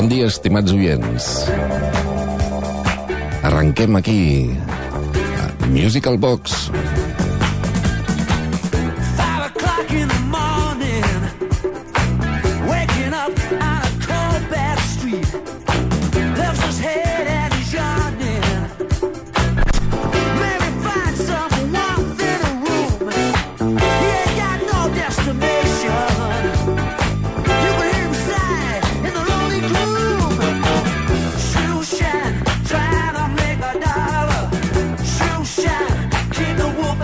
Bon dia, estimats oients. Arrenquem aquí a Musical Box. Keep the wolf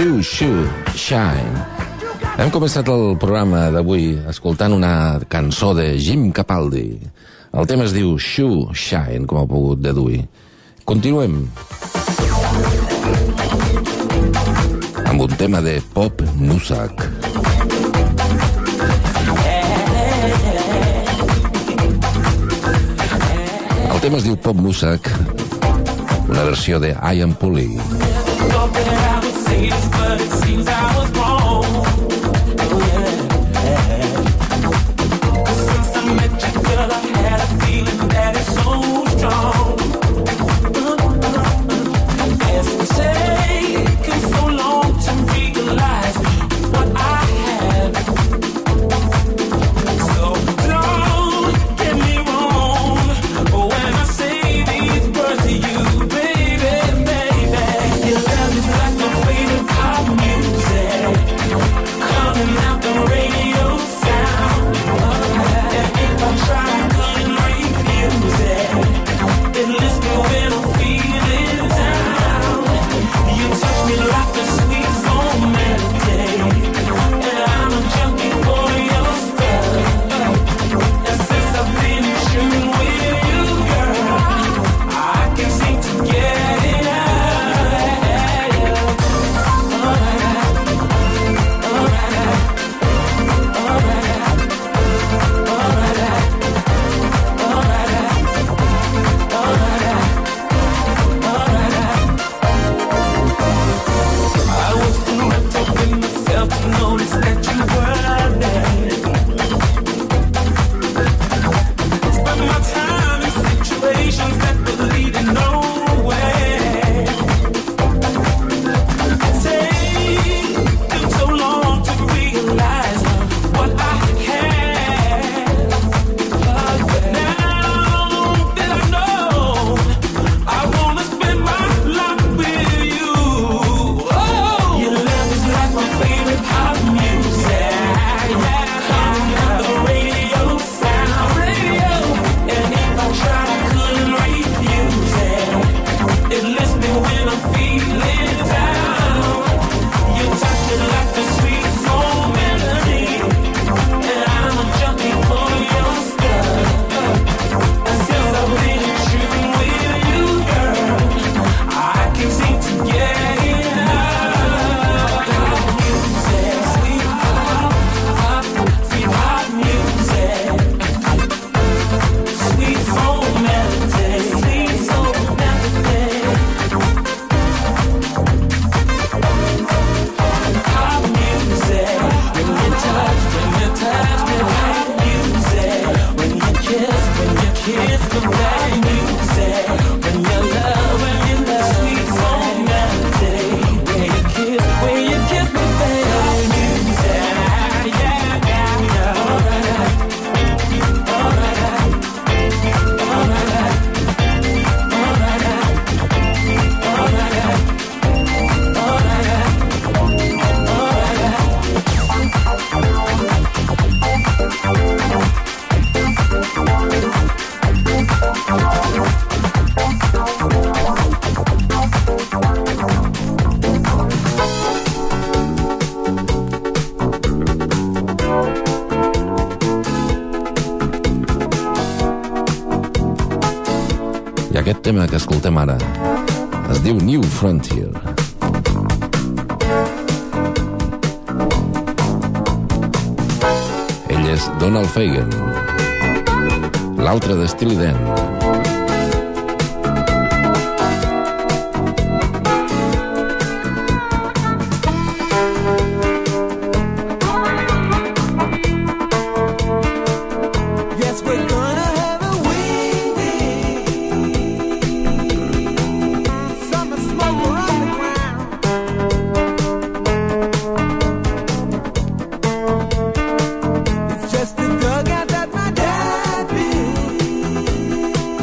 Shoe Shine. Hem començat el programa d'avui escoltant una cançó de Jim Capaldi. El tema es diu Shoe Shine, com ha pogut deduir. Continuem amb un tema de Pop Musak. El tema es diu Pop Musak, una versió de I Am Pulley. But it seems I was wrong. Oh yeah. Since I met you, girl, I had a feeling that it's so strong. It's taken so long to realize what I had. So don't get me wrong when I say these words to you, baby, baby. Your love is like a favorite pop music coming out the radio sound. And if I try, I couldn't refuse it. It lifts me when I'm feeling down. You touch me like a sweet soul melody, and I'm a junkie for your stuff. And since I've been in tune with you, girl, I can't seem to get it out. I was too wrapped up in myself to notice that you were there. Spent my time in situations that were leading nowhere. Taking so long to realize what I had. Now that I know, I wanna spend my life with you. Oh, your love is like my favorite pop music, coming out the radio sound. And if I tried, I couldn't refuse it. It lifts me when I'm feeling down. You touch me like a sweet soul melody, and I'm a junkie for your stuff. And since I've been in tune with you, girl, I can't seem to get it out. Pop music, sweet pop music, sweet soul melody, sweet soul melody. Pop music, when you touch me like music. When you kiss me like music. When you love, sweet soul melody. When you kiss me, baby, music. Yeah, yeah, yeah. I aquest tema que escoltem ara es diu New Frontier. Ell és Donald Fagen, l'altre de Steely Dan. Yes, we're gonna have a windy summer smoke around the ground. It's just a dugout that my dad built.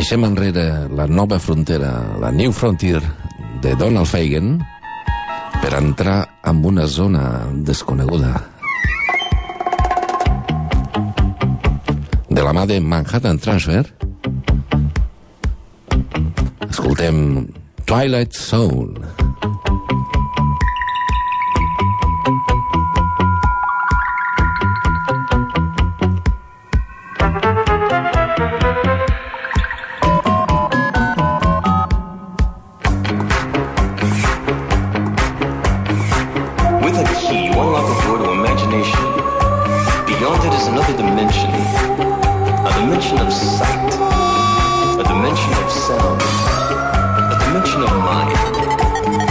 deixem enrere la nova frontera, la New Frontier de Donald Fagen, per entrar en una zona desconeguda. De la mà de Manhattan Transfer, escoltem Twilight Zone. Of sight, a dimension of sound, a dimension of mind.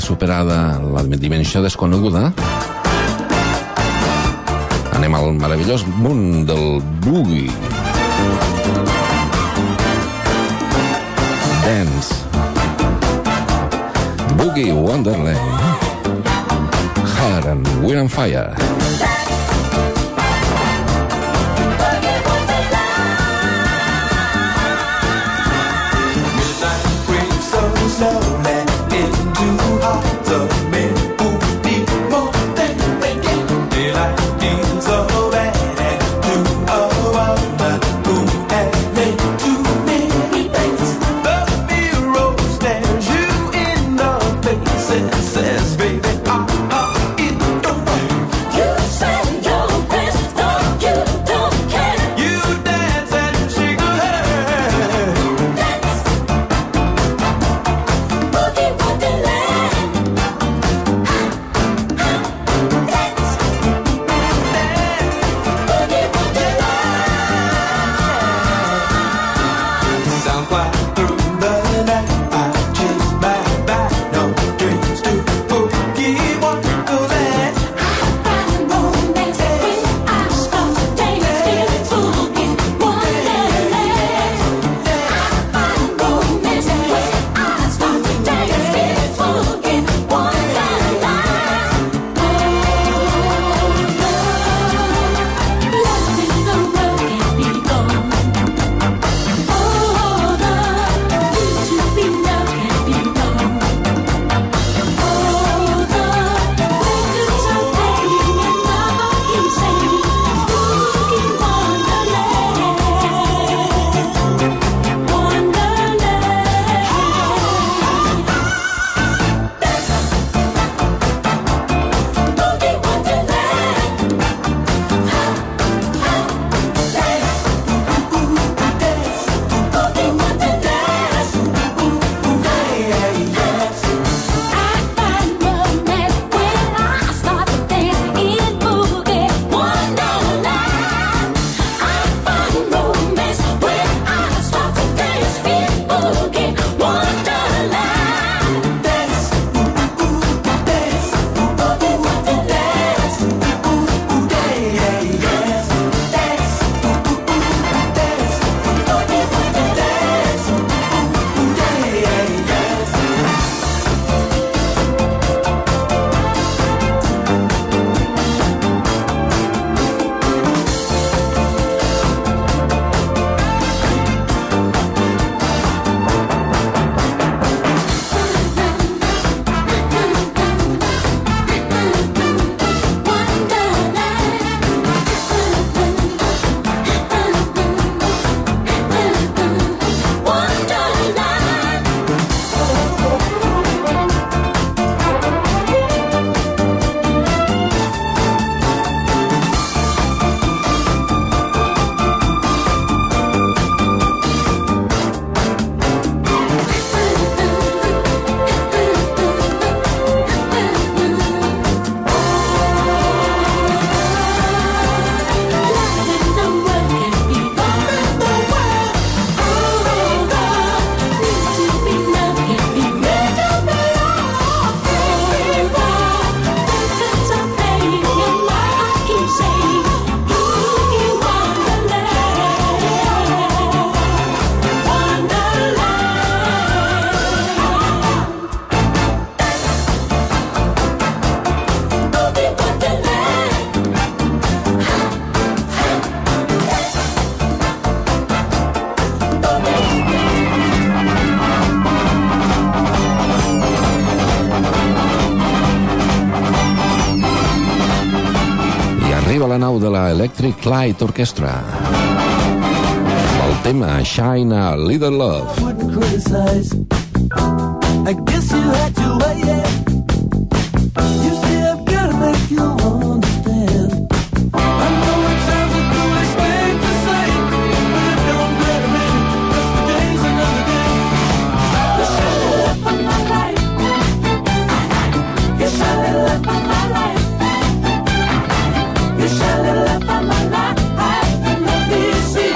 superada la dimensió desconeguda, anem al meravellós món del boogie. Dance. Boogie Wonderland. Heart and Wind and Fire. la nau de la Electric Light Orchestra. El tema Shine a Little Love. I guess you had to wait. You see, I've got to make you understand. I know it sounds a foolish thing to say, but it don't matter, man. Just the day's another day. You shine the light on my life. You shine the light on my life. You shine the light on my life. And let me see.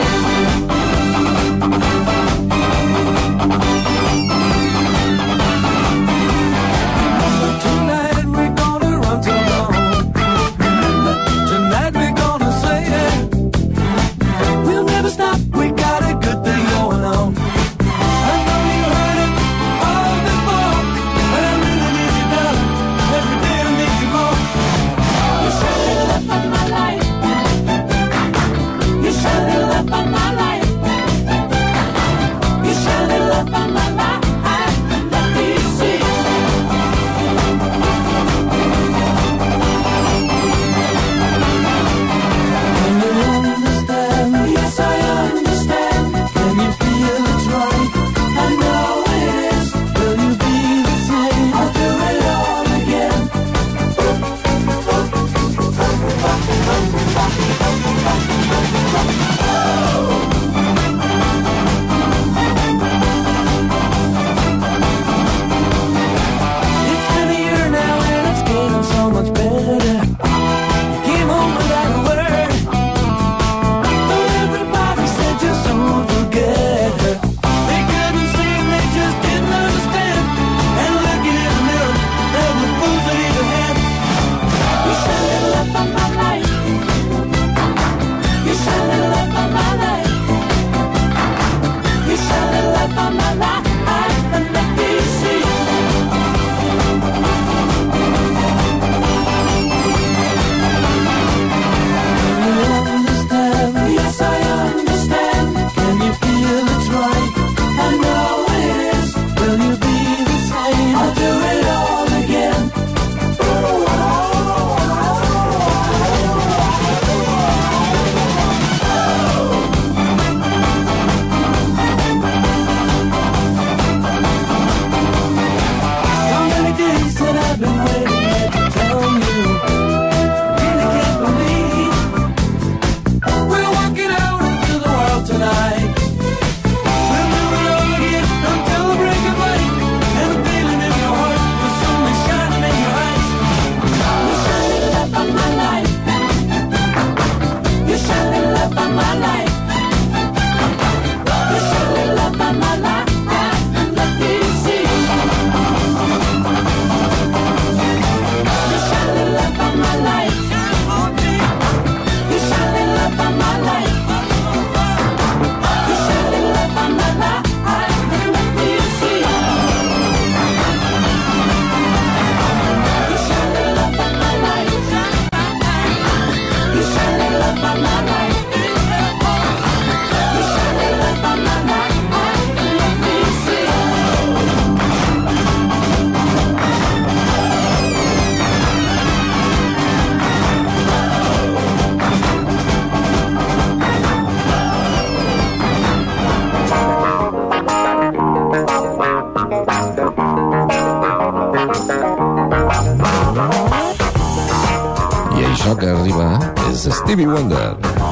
Això que arriba és Stevie Wonder.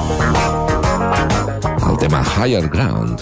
El tema Higher Ground.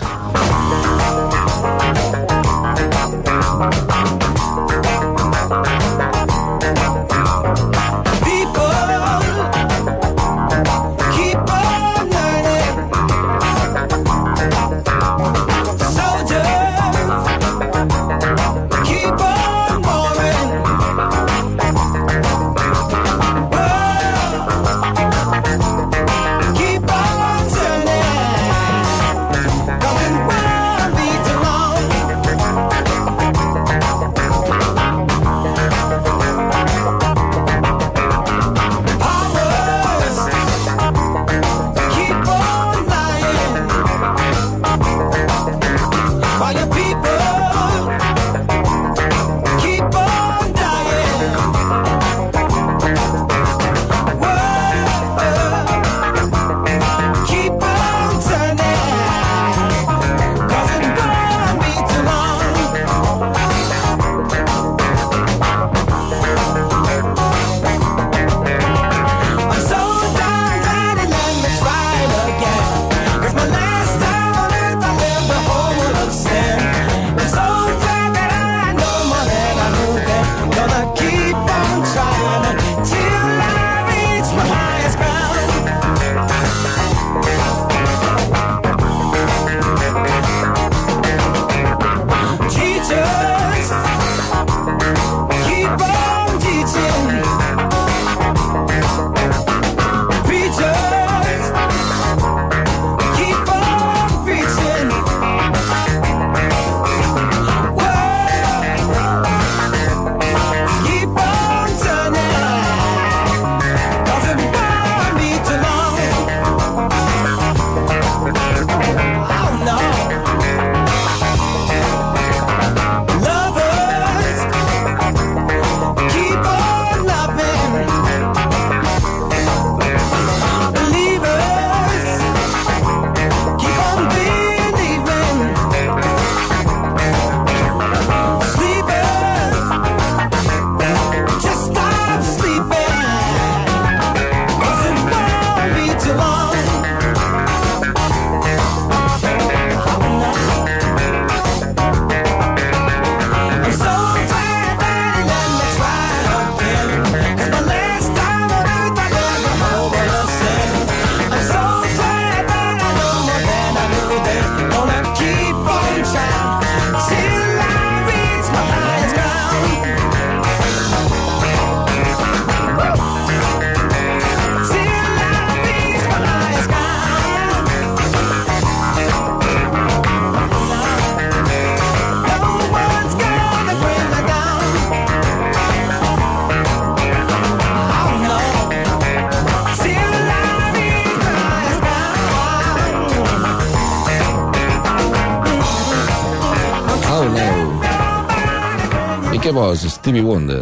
Què vols, Stevie Wonder?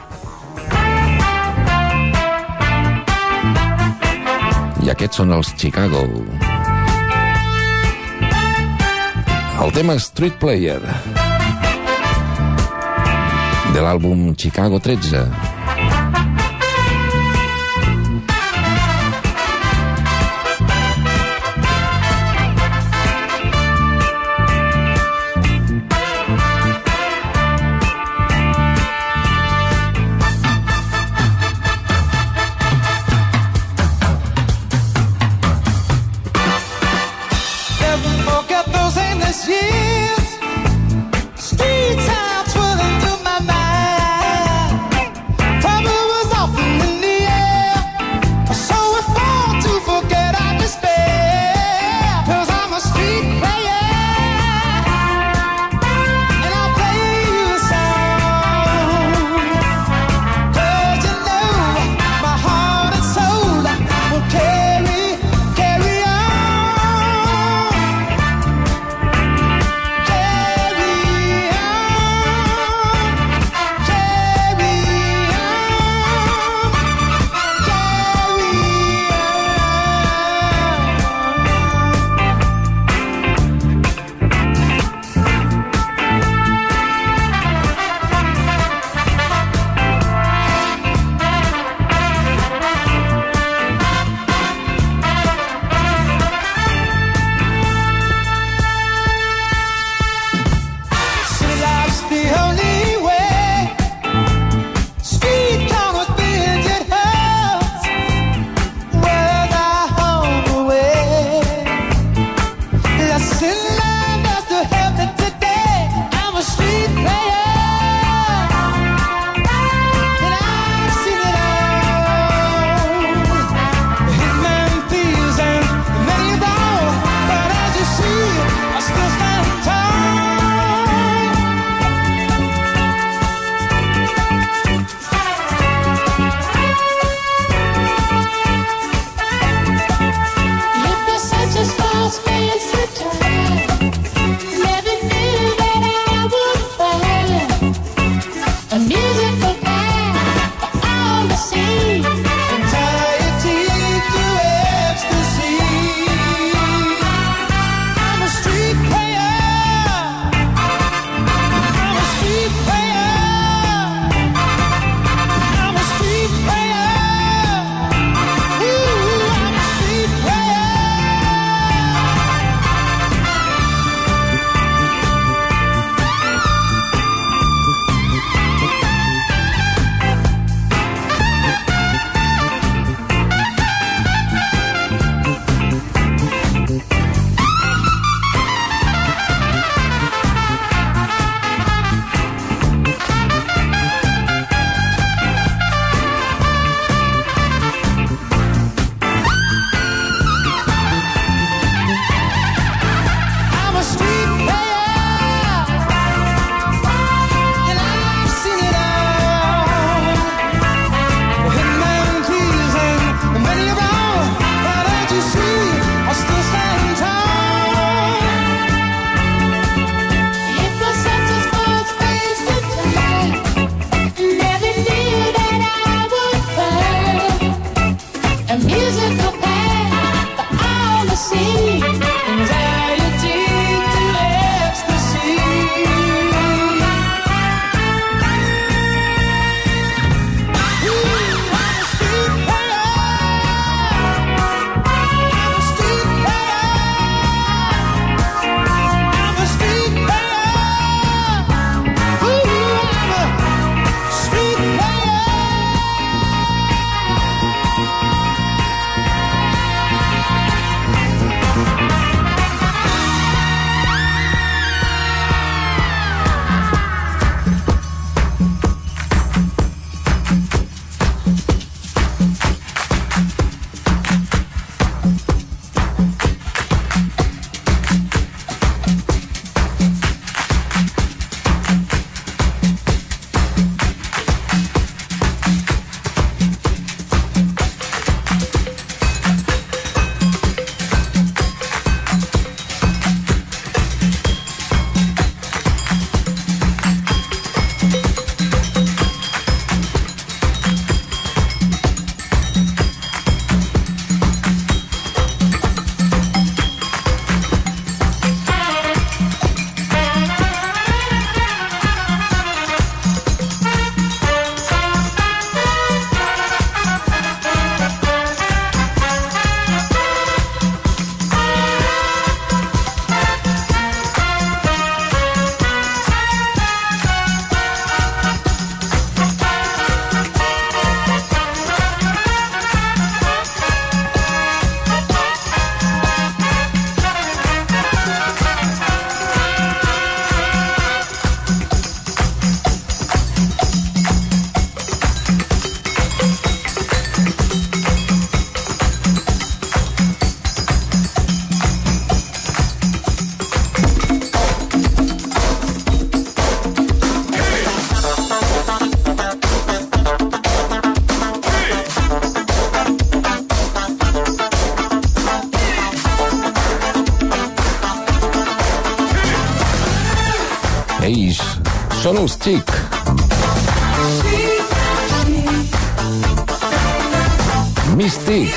I aquests són els Chicago. El tema Street Player de l'àlbum Chicago 13. Streets are swirling through my mind. Són els Chic. Mystic.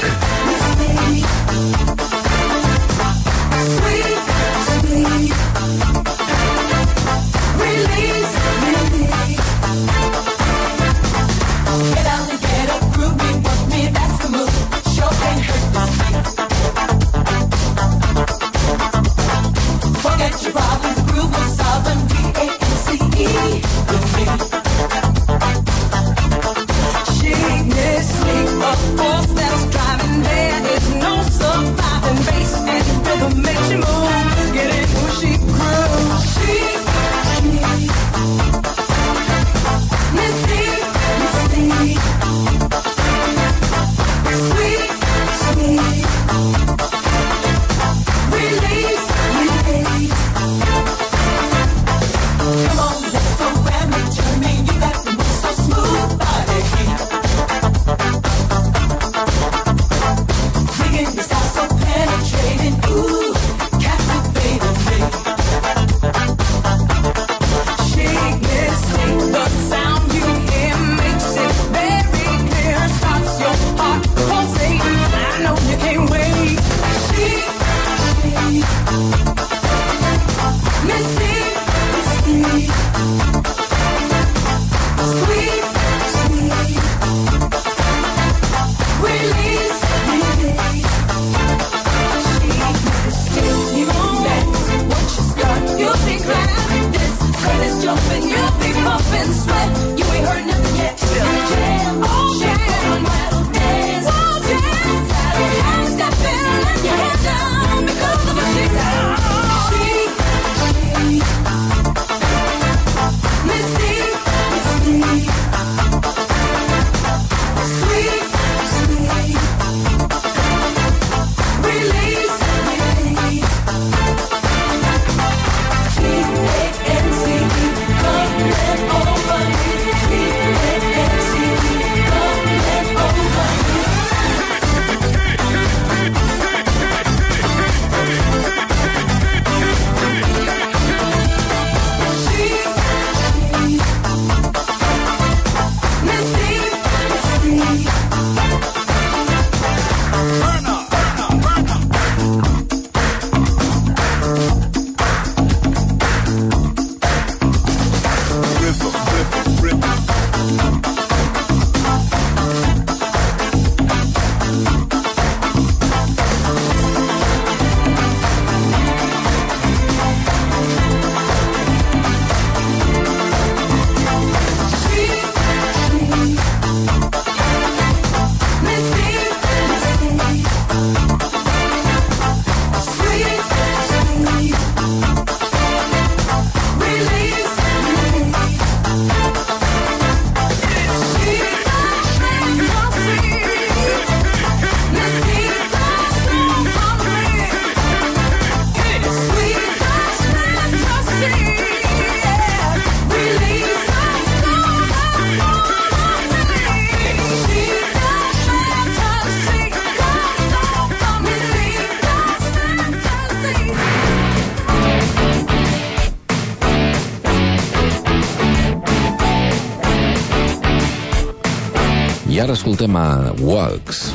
I ara escoltem a Walks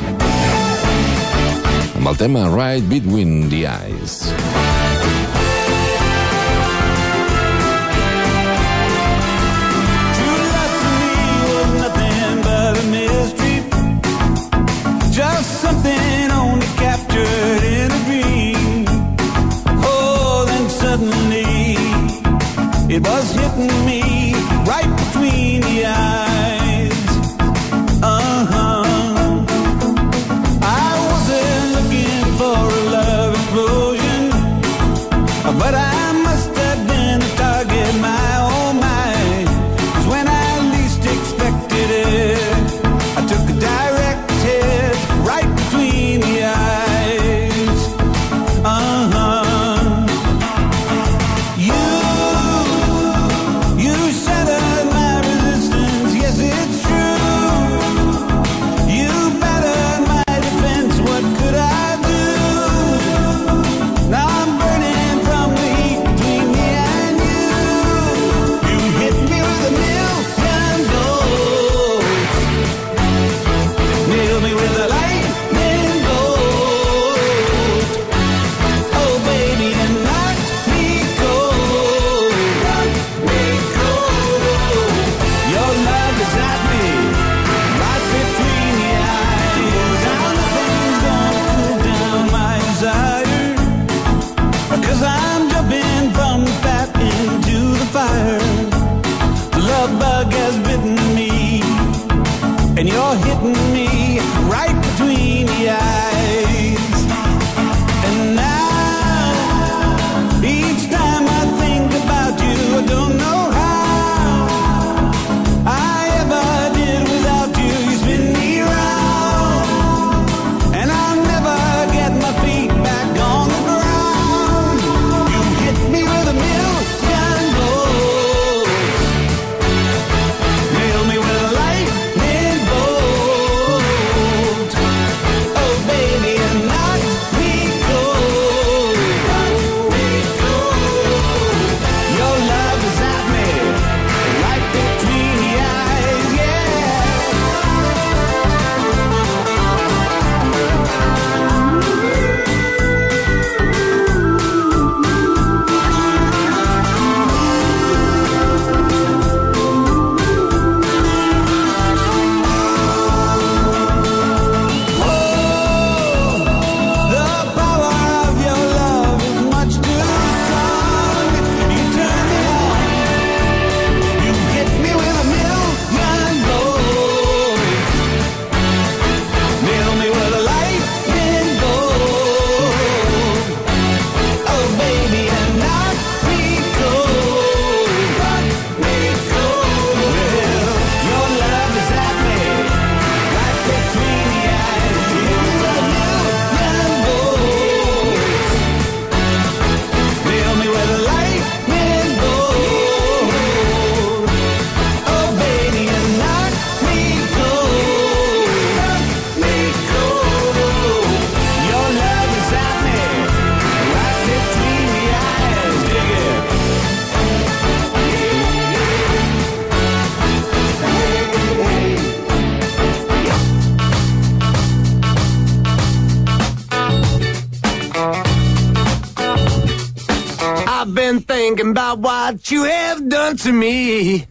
amb el tema Right Between the Eyes. True love to me was nothing but a mystery, just something only captured in a dream. Oh, then suddenly it was hitting me right between the eyes. I wasn't looking for a love explosion, but I must have been a target my own mind. 'Cause when I least expected it, I took a direct hit right between the eyes. You thinking about what you have done to me.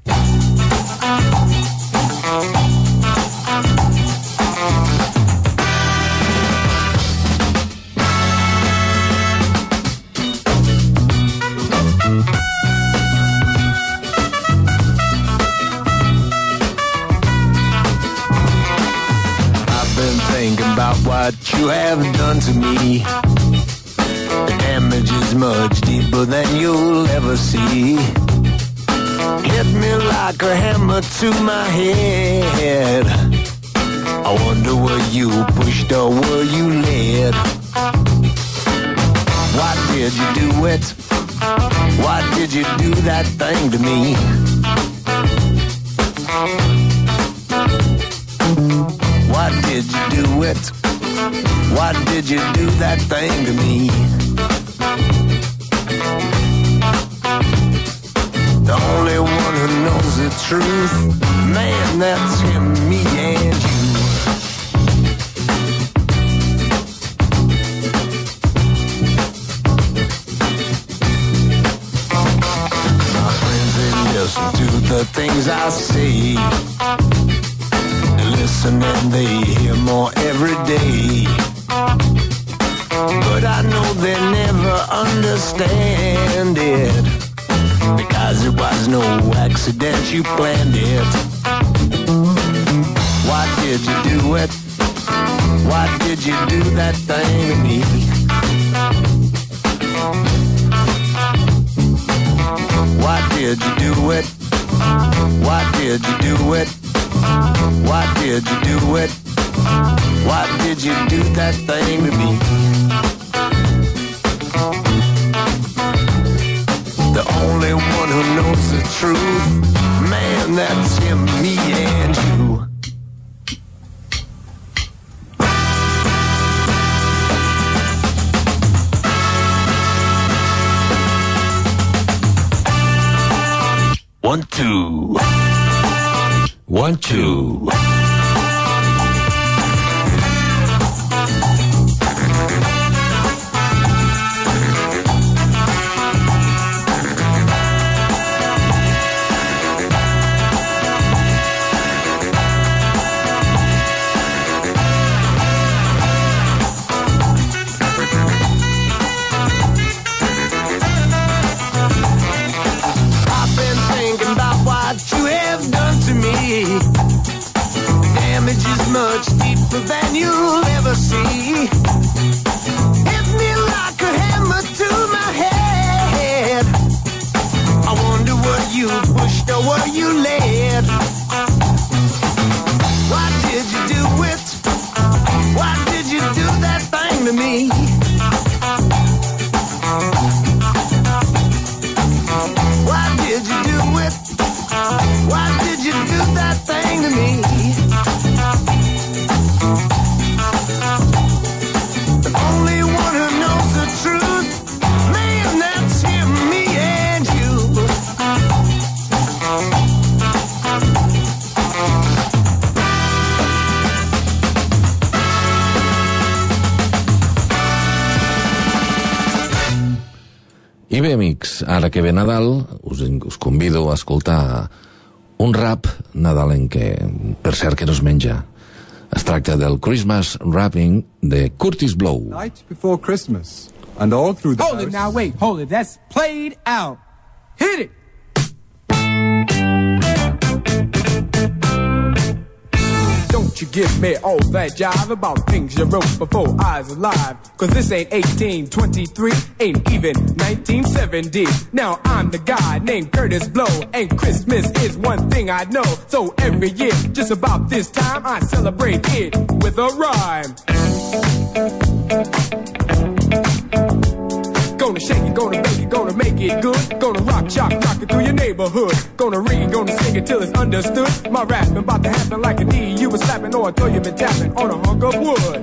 I've been thinking about what you have done to me. The damage is much deeper than you'll ever see. Hit me like a hammer to my head. I wonder were you pushed or were you led? Why did you do it? Why did you do that thing to me? Why did you do it? Why did you do that thing to me? The only one who knows the truth, man, that's him, me and you. My friends, they listen to the things I say. They listen and they hear more every day. But I know they never understand it, because it was no accident, you planned it. Why did you do it? Why did you do that thing to me? Why did you do it? Why did you do it? Why did you do it? Why did you do that thing to me? The only one who knows the truth, man, that's him, me and you. One, two. 1, 2. I've been thinking about what you have done to me. Damage is much deeper than you'll ever see. Hit me like a hammer to my head. I wonder were you pushed or were you led? Why did you do it? Why did you do that thing to me? Why did you do it? Why did you do that thing to me? The only one who knows the truth, man, that's him, me and you. I bé, amics, ara que ve Nadal, us convido a escoltar un rap nadalenc que, per cert, que no es menja. Es tracta del Christmas Rapping de Curtis Blow. Night before Christmas, and all through the Hold it now, wait, hold it. That's played out. Hit it. Don't you give me all that jive about things you wrote before I was alive. Cause this ain't 1823, ain't even 1970. Now I'm the guy named Curtis Blow, and Christmas is one thing I know. So every year, just about this time, I celebrate it with a rhyme. Gonna shake it, gonna bake it, gonna make it good. Gonna rock, shock, rock it through your neighborhood. Gonna read, gonna sing it till it's understood. My rapping about to happen like a knee you was slapping, or I throw you been tapping on a hunk of wood.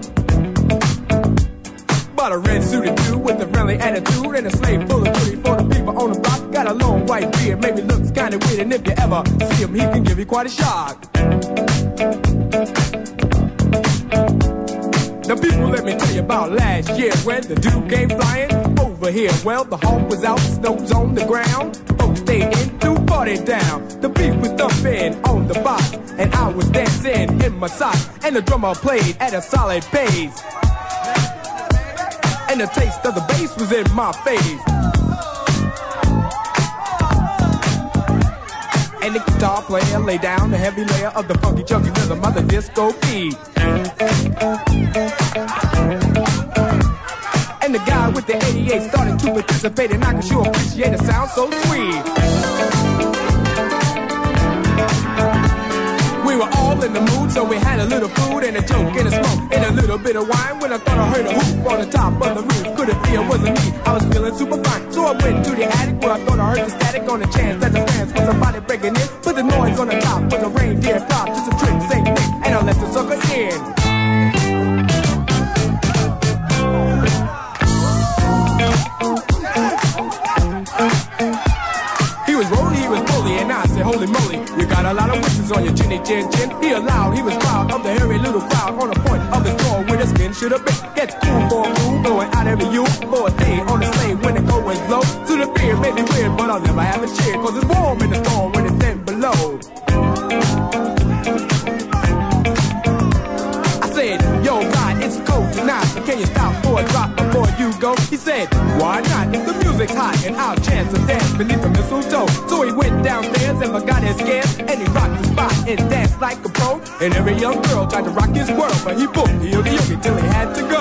Bought a red suited dude with a friendly attitude and a slave full of goodie for the people on the block. Got a long white beard, maybe looks kinda weird, and if you ever see him, he can give you quite a shock. Now people, let me tell you about last year when the dude came flying over here. Well, the hawk was out, snow's on the ground. Folks stayed in to party down. The beat was thumping on the box, and I was dancing in my socks. And the drummer played at a solid pace, and the taste of the bass was in my face. And the guitar player laid down the heavy layer of the funky chunky rhythm of the disco beat. And the guy with the 88 started to participate, and I can sure appreciate it sound so sweet. We were all in the mood, so we had a little food and a joke and a smoke and a little bit of wine. When I thought I heard a hoop on the top of the roof, could it be it wasn't me? I was feeling super fine, so I went to the attic where I thought I heard the static on the chance that the fans was somebody breaking in. Put the noise on the top with a reindeer drop, just a trick, same thing, and I let the sucker in. He was bully, and I said, holy moly, you got a lot of wishes on your chinny chin chin. He allowed, he was proud of the hairy little crowd on the point of the door where the skin should have been. Gets cool for a move, going out every you for a day on the sleigh when the cold winds blow. To the beer made me weird, but I'll never have a cheer, cause it's warm in the storm when it's 10 below. I said, yo, God, it's cold tonight, but can you stop for a drop before you go? He said, why not? The music's hot and I'll chance a dance beneath the mistletoe. So he went downstairs and forgot his scares, and he rocked the spot and danced like a pro. And every young girl tried to rock his world, but he booked the oogie till he had to go.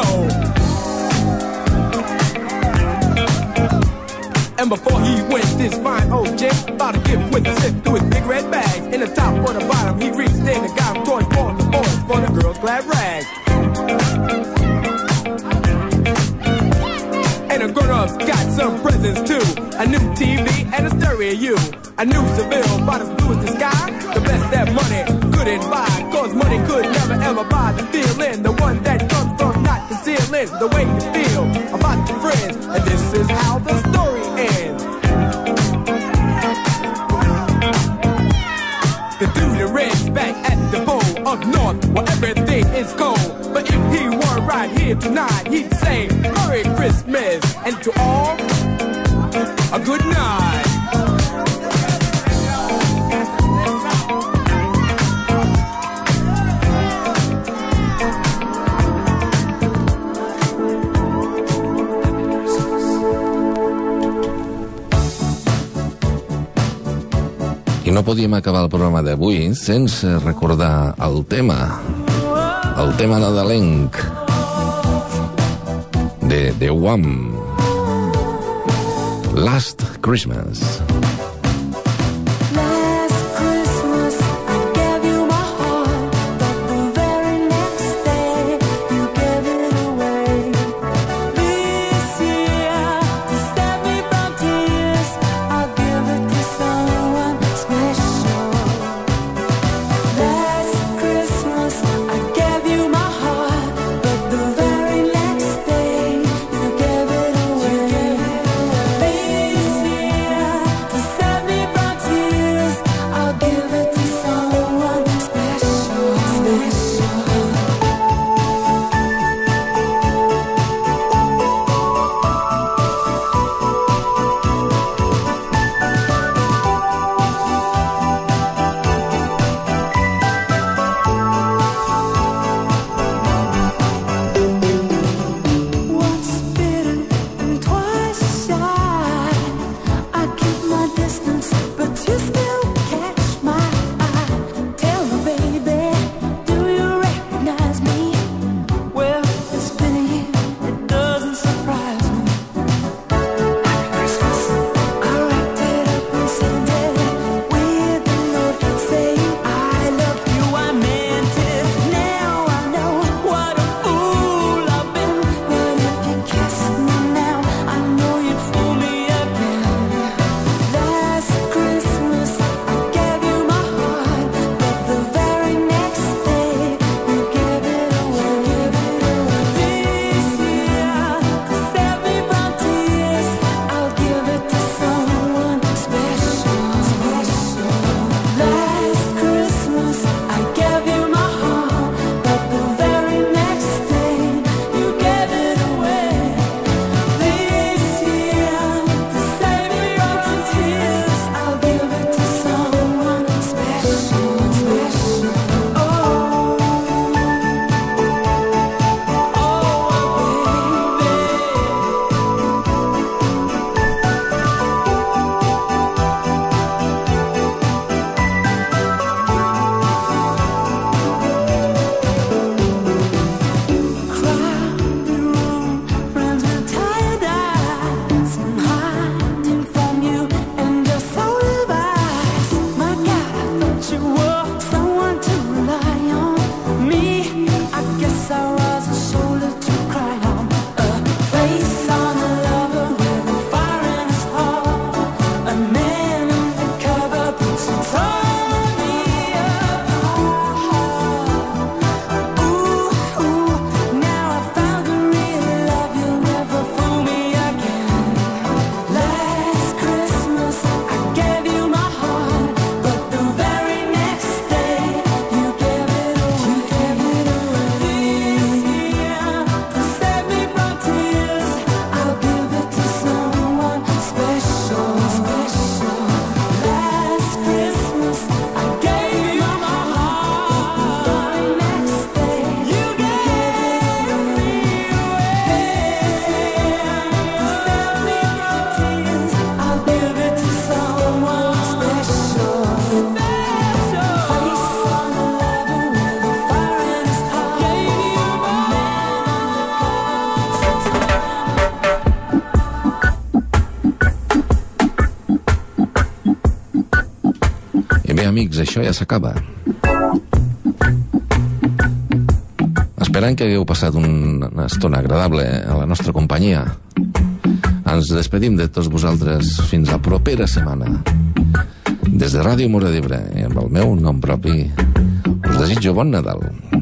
And before he went, this fine old gent bought a gift with a zip to his big red bags. In the top or the bottom, he reached in and got him toys for the boys, for the girls' glad rags. And the grown-ups got some presents too. A new TV and a stereo. A new Seville, about as blue as the sky. The best that money couldn't buy, cause money could never ever buy the feeling. The one that comes from not concealing the way you feel about your friends. And this is how the story ends. The dude in red's back at the bowl up north where everything is cold. But if he weren't right here tonight, he'd say Merry Christmas, and to all, a good night. I no podíem acabar el programa d'avui sense recordar el tema nadalenc de The Wham, Last Christmas. Last Christmas I gave you my heart, but the very next day you gave it away. This year, to save me from tears, I'll give it to someone special. Last Christmas I gave you my heart, but the very next day you gave it away. This year, to save amics, això ja s'acaba. Esperant que hagueu passat una estona agradable a la nostra companyia. Ens despedim de tots vosaltres fins la propera setmana. Des de Ràdio Móra d'Ebre, amb el meu nom propi, us desitjo bon Nadal.